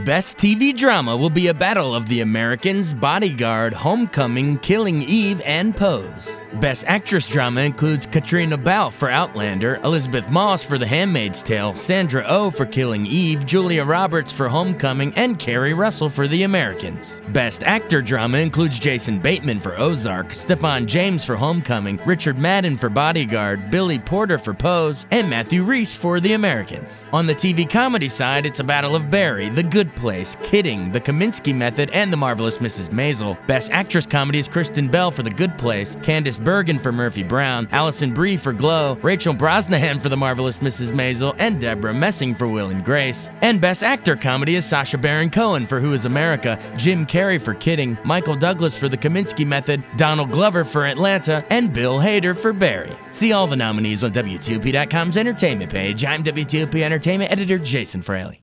Best TV Drama will be a battle of The Americans, Bodyguard, Homecoming, Killing Eve, and Pose. Best Actress Drama includes Katrina Balfe for Outlander, Elizabeth Moss for The Handmaid's Tale, Sandra Oh for Killing Eve, Julia Roberts for Homecoming, and Kerry Russell for The Americans. Best Actor Drama includes Jason Bateman for Ozark, Stephan James for Homecoming, Richard Madden for Bodyguard, Billy Porter for Pose, and Matthew Rhys for The Americans. On the TV comedy side, it's a battle of Barry, The Good Place, Kidding, The Kominsky Method, and The Marvelous Mrs. Maisel. Best Actress Comedy is Kristen Bell for The Good Place, Candice Bergen for Murphy Brown, Alison Brie for Glow, Rachel Brosnahan for The Marvelous Mrs. Maisel, and Deborah Messing for Will and Grace. And Best Actor Comedy is Sacha Baron Cohen for Who is America, Jim Carrey for Kidding, Michael Douglas for The Kominsky Method, Donald Glover for Atlanta, and Bill Hader for Barry. See all the nominees on WTOP.com's entertainment page. I'm WTOP Entertainment Editor Jason Fraley.